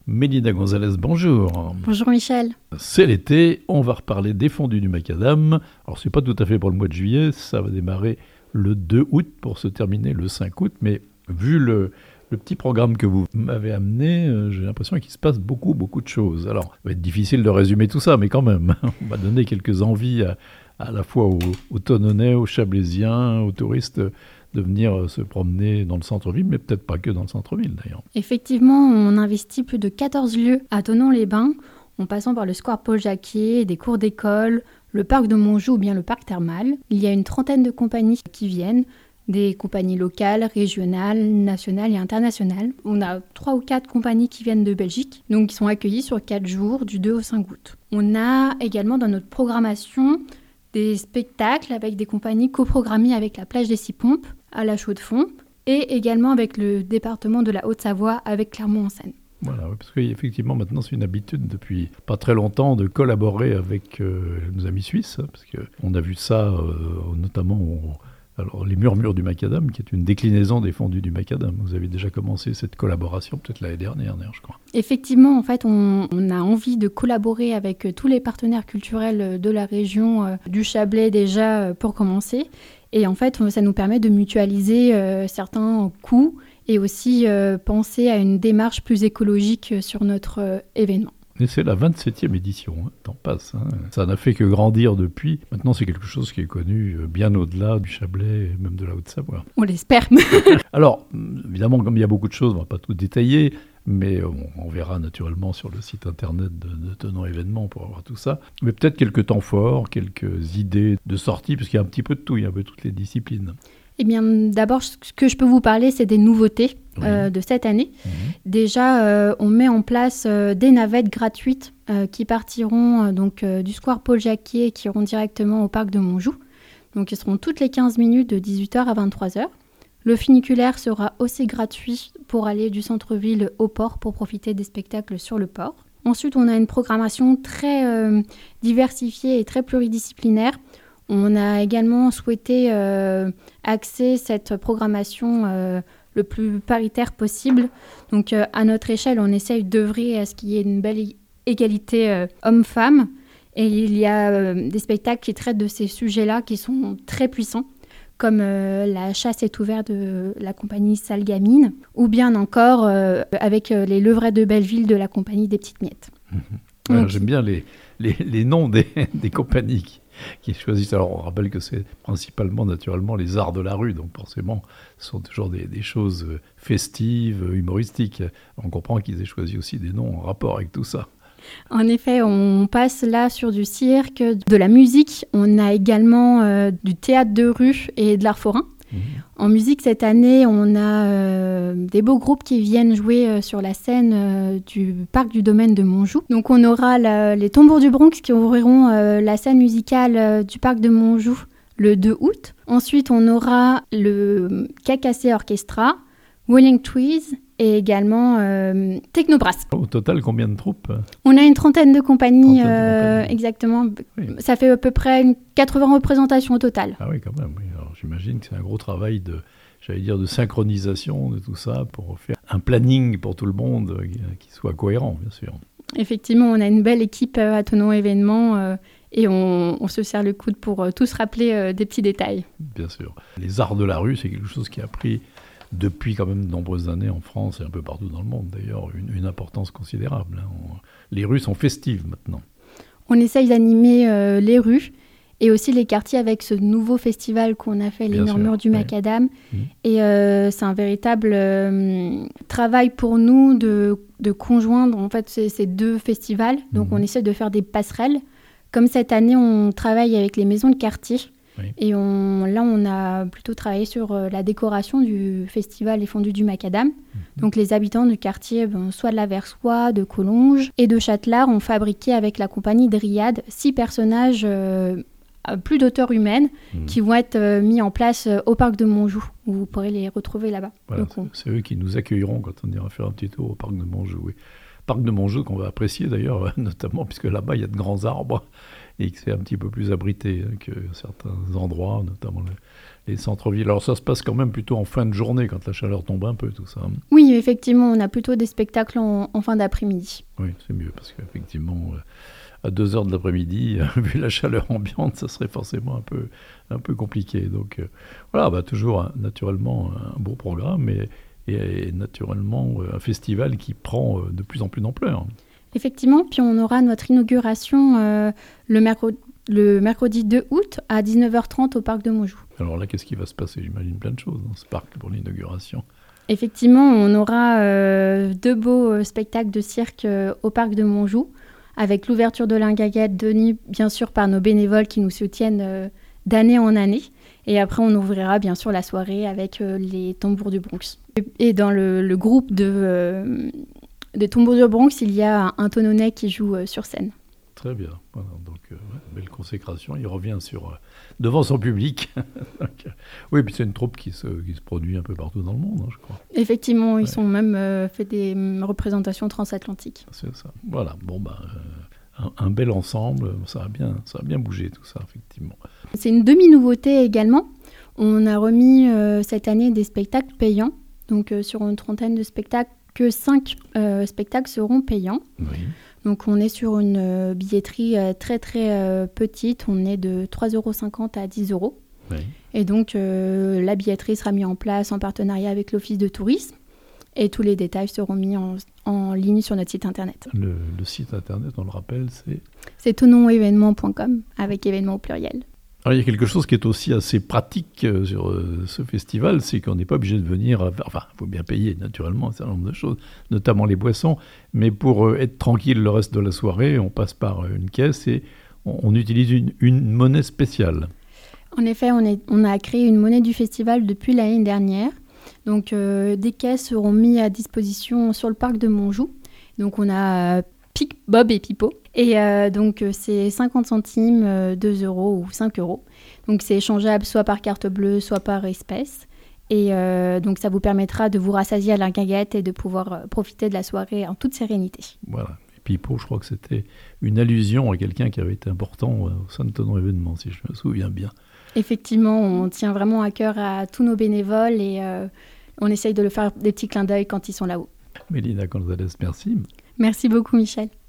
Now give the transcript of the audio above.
Mélina Gonzalez, bonjour. Bonjour Michel. C'est l'été, on va reparler des fondus du macadam. Alors c'est pas tout à fait pour le mois de juillet, ça va démarrer le 2 août pour se terminer le 5 août, mais vu le petit programme que vous m'avez amené, j'ai l'impression qu'il se passe beaucoup de choses. Alors, ça va être difficile de résumer tout ça, mais quand même, on va donner quelques envies à la fois aux Tonnonnais, aux Chablaisiens, aux touristes de venir se promener dans le centre-ville, mais peut-être pas que dans le centre-ville d'ailleurs. Effectivement, on investit plus de 14 lieux à Thonon-les-Bains, en passant par le square Paul-Jacquier, des cours d'école, le parc de Montjoux ou bien le parc thermal. Il y a une trentaine de compagnies qui viennent, des compagnies locales, régionales, nationales et internationales. On a 3 ou 4 compagnies qui viennent de Belgique, donc qui sont accueillies sur 4 jours, du 2 au 5 août. On a également dans notre programmation des spectacles avec des compagnies coprogrammées avec la plage des Six-Pompes à la Chaux-de-Fonds et également avec le département de la Haute-Savoie avec Clermont-en-Seine. Voilà, parce qu'effectivement maintenant c'est une habitude depuis pas très longtemps de collaborer avec nos amis suisses, parce qu'on a vu ça notamment alors les Murmures du macadam, qui est une déclinaison des fondus du macadam. Vous avez déjà commencé cette collaboration peut-être l'année dernière, je crois. Effectivement, en fait, on a envie de collaborer avec tous les partenaires culturels de la région du Chablais déjà pour commencer. Et en fait, ça nous permet de mutualiser certains coûts et aussi penser à une démarche plus écologique sur notre événement. Et c'est la 27e édition, t'en passes. Ça n'a fait que grandir depuis. Maintenant, c'est quelque chose qui est connu bien au-delà du Chablais et même de la Haute-Savoie. On l'espère. Alors, évidemment, comme il y a beaucoup de choses, on ne va pas tout détailler, mais on verra naturellement sur le site internet de Thonon Événements pour avoir tout ça. Mais peut-être quelques temps forts, quelques idées de sortie, parce qu'il y a un petit peu de tout, il y a un peu toutes les disciplines. Eh bien, d'abord, ce que je peux vous parler, c'est des nouveautés de cette année. Déjà, on met en place des navettes gratuites qui partiront du square Paul-Jacquier et qui iront directement au parc de Montjoux. Donc, ils seront toutes les 15 minutes de 18h à 23h. Le funiculaire sera aussi gratuit pour aller du centre-ville au port pour profiter des spectacles sur le port. Ensuite, on a une programmation très diversifiée et très pluridisciplinaire. On a également souhaité axer cette programmation le plus paritaire possible. Donc, à notre échelle, on essaye d'œuvrer à ce qu'il y ait une belle égalité homme-femme. Et il y a des spectacles qui traitent de ces sujets-là qui sont très puissants, comme La chasse est ouverte de la compagnie Salgamine, ou bien encore avec les levrettes de Belleville de la compagnie des Petites Miettes. Donc, j'aime bien les noms des compagnies qui choisissent. Alors on rappelle que c'est principalement naturellement les arts de la rue, donc forcément ce sont toujours des choses festives, humoristiques. On comprend qu'ils aient choisi aussi des noms en rapport avec tout ça. En effet, on passe là sur du cirque, de la musique, on a également du théâtre de rue et de l'art forain. En musique, cette année, on a des beaux groupes qui viennent jouer sur la scène du parc du domaine de Montjoux. Donc on aura les Tambours du Bronx qui ouvriront la scène musicale du parc de Montjoux le 2 août. Ensuite, on aura le Cacassé Orchestra, Wailing Trees et également Technobrass. Au total, combien de troupes ? On a une trentaine de compagnies, exactement. Oui. Ça fait à peu près 80 représentations au total. Ah oui, quand même. Oui. Alors, j'imagine que c'est un gros travail de synchronisation de tout ça pour faire un planning pour tout le monde qui soit cohérent, bien sûr. Effectivement, on a une belle équipe à Thonon Événements et on se serre le coude pour tous rappeler des petits détails. Bien sûr. Les arts de la rue, c'est quelque chose qui a pris depuis quand même de nombreuses années en France et un peu partout dans le monde d'ailleurs, une importance considérable. Les rues sont festives maintenant. On essaye d'animer les rues et aussi les quartiers avec ce nouveau festival qu'on a fait, les Murmures du macadam. Et c'est un véritable travail pour nous de conjoindre en fait ces deux festivals. Donc on essaie de faire des passerelles. Comme cette année, on travaille avec les maisons de quartier. Et on a plutôt travaillé sur la décoration du festival Les Fondus du Macadam. Donc les habitants du quartier, soit de l'Aversoix, de Collonges et de Châtelard, ont fabriqué avec la compagnie Dryade 6 personnages plus d'auteur humaine qui vont être mis en place au parc de Montjoux, où vous pourrez les retrouver là-bas. Voilà, c'est eux qui nous accueilleront quand on ira faire un petit tour au parc de Montjoux. Oui. Parc de Montjoux qu'on va apprécier d'ailleurs, notamment puisque là-bas il y a de grands arbres et que c'est un petit peu plus abrité que certains endroits, notamment les centres-villes. Alors ça se passe quand même plutôt en fin de journée, quand la chaleur tombe un peu, tout ça. Oui, effectivement, on a plutôt des spectacles en fin d'après-midi. Oui, c'est mieux, parce qu'effectivement, à 2h de l'après-midi, vu la chaleur ambiante, ça serait forcément un peu compliqué. Donc voilà, toujours naturellement un beau programme et naturellement un festival qui prend de plus en plus d'ampleur. Effectivement, puis on aura notre inauguration le mercredi 2 août à 19h30 au parc de Montjoux. Alors là, qu'est-ce qui va se passer? J'imagine plein de choses dans ce parc pour l'inauguration. Effectivement, on aura 2 beaux spectacles de cirque au parc de Montjoux, avec l'ouverture de l'Ingaguette donnée bien sûr par nos bénévoles qui nous soutiennent d'année en année. Et après, on ouvrira bien sûr la soirée avec les tambours du Bronx. Et dans le groupe des tambours du Bronx, il y a un tononnet qui joue sur scène. Très bien. Voilà, donc, belle consécration. Il revient devant son public. Donc, oui, puis c'est une troupe qui se produit un peu partout dans le monde, je crois. Effectivement, ils ont même fait des représentations transatlantiques. C'est ça. Voilà. Bon, un bel ensemble. Ça va bien bouger tout ça, effectivement. C'est une demi-nouveauté également. On a remis cette année des spectacles payants. Donc, sur une trentaine de spectacles, que 5 spectacles seront payants. Oui. Donc on est sur une billetterie très très petite, on est de 3,50 € à 10 €. Oui. Et donc la billetterie sera mise en place en partenariat avec l'Office de tourisme et tous les détails seront mis en ligne sur notre site internet. Le site internet, on le rappelle, c'est tononévénement.com avec événements au pluriel. Alors, il y a quelque chose qui est aussi assez pratique sur ce festival, c'est qu'on n'est pas obligé de venir... Enfin, il faut bien payer, naturellement, un certain nombre de choses, notamment les boissons, mais pour être tranquille le reste de la soirée, on passe par une caisse et on utilise une monnaie spéciale. En effet, on a créé une monnaie du festival depuis l'année dernière. Donc, des caisses seront mises à disposition sur le parc de Montjoux. Donc, on a... Pic, Bob et Pipo. Et donc, c'est 50 centimes, 2 € ou 5 €. Donc, c'est échangeable soit par carte bleue, soit par espèce. Et donc, ça vous permettra de vous rassasier à la guinguette et de pouvoir profiter de la soirée en toute sérénité. Voilà. Et Pipo, je crois que c'était une allusion à quelqu'un qui avait été important au sein de ton événement, si je me souviens bien. Effectivement, on tient vraiment à cœur à tous nos bénévoles et on essaye de leur faire des petits clins d'œil quand ils sont là-haut. Mélina Gonzalez, merci. Merci beaucoup, Michel.